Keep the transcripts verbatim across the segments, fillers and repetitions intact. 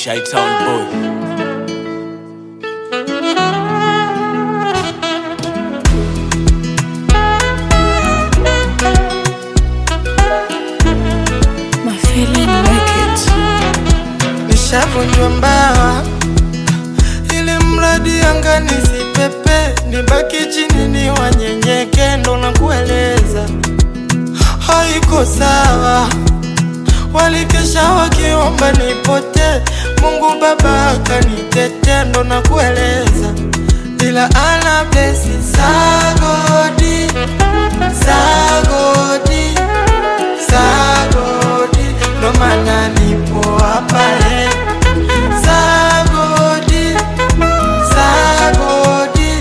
Chi-Town boy. Nishavunjwa mbawa ili mradi anga nisipepe, nibaki chini ni wanyenyeke, ndo nakueleza haiko sawa. Walikesha wakiomba nipote, Mungu Baba akanitete, ndo nakueleza bila ana blesi sagodi sagodi sagodi, ndo maana nipo hapa eh. Sagodi sagodi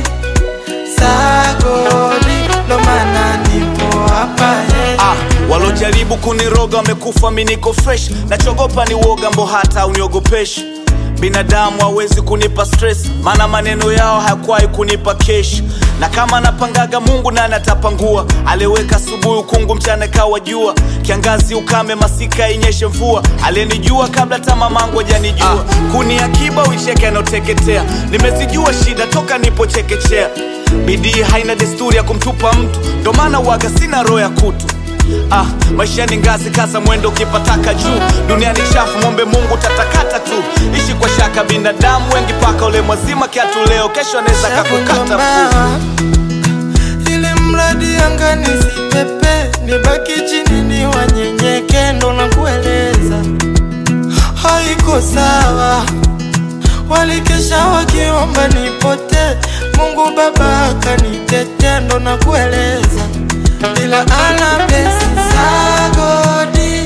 sagodi, ndo maana nipo hapa eh. Ah, walojaribu kuniroga wamekufa, mimi niko fresh. Nachogopa ni uoga, mbo hata uniogopeshi. Binadamu hawezi kunipa stress, maana maneno yao hayakuwahi kunipa kesh. Na kama napangaga Mungu nani atapangua? Aliweka asubuhi ukungu, mchana kawa jua, kiangazi ukame, masika inyeshe mvua. Alenijua kabla tama mangu hajanijua. Ah, kuni akiba uicheke anoteketea. Nimezijua shida toka nipo chekechea. Bidii haina desturi ya kumtupa mtu, ndo maana waga sina roho ya kutu. Ah, maisha ni ngazi, kaza mwendo ukipataka juu. Dunia ni chafu, mwombe Mungu tatakata tu. Ishi kwa shaka, binadamu wengi paka ule mwazima kiatu leo, kesho anaweza kakukata mfu. Ili mradi anga nisipepe, nibaki chini ni wanyenyeke, ndo nakueleza haiko sawa. Walikesha wakiomba nipote, Mungu Baba akanitete, ndo nakueleza bila ana blesi sagodi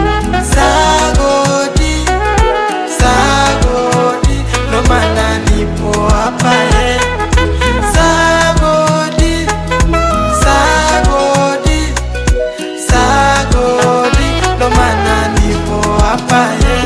sagodi sagodi, ndo maana nipo hapa eh. Sagodi sagodi sagodi, ndo maana nipo hapa eh.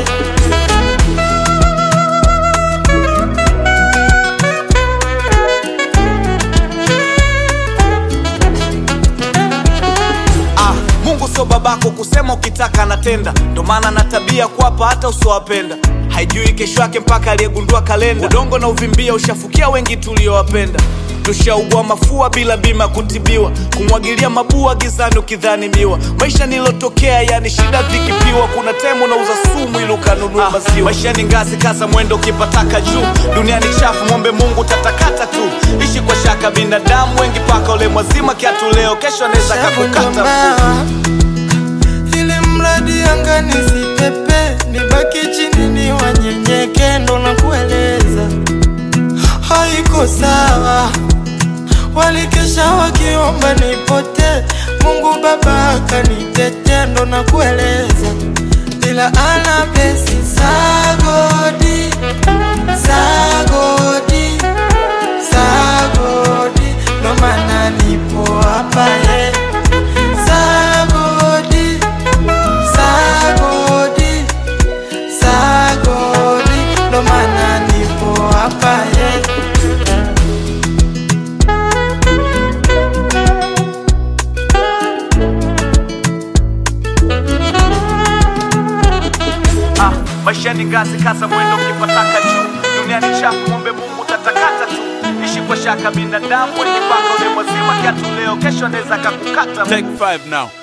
So babako kusema ukitaka anatenda, ndo maana na tabia kuapa hata usiowapenda. Haijui kesho yake mpaka aliyegundua kalenda. Udongo na uvimbia ushafukia wengi tuliowapenda. Tushaugua mafua bila bima kutibiwa, kumwagilia mabua gizani ukidhani miwa. Maisha nilotokea yani shida vikipiwa, kuna temu na uza sumu ili ukanunue ah, maziwa. Maisha ni ngazi, kaza mwendo ukipataka juu. Dunia ni chafu, mwombe Mungu tatakata tu. Ishi kwa shaka, binadamu wengi paka ule mwazima kiatu leo, kesho anaweza kakukata mfu. Mradi anga nisipepe, nibaki chini ni wanyenyeke, ndo nakueleza haiko sawa. Walikesha wakiomba nipote, Mungu Baba akanitete, ndo nakueleza bila ana blesi sagodi sagodi sagodi, ndo maana nipo hapa eh. Sagodi sagodi sagodi, ndo maana nipo hapa eh. Ah, maisha ni ngazi, kaza mwendo ukipataka juu. Dunia ni chafu, mwombe Mungu tatakata tu. Ishi kwa shaka, binadamu wengi paka ule mwazima kiatu leo, kesho anaweza kakukata. Take five now.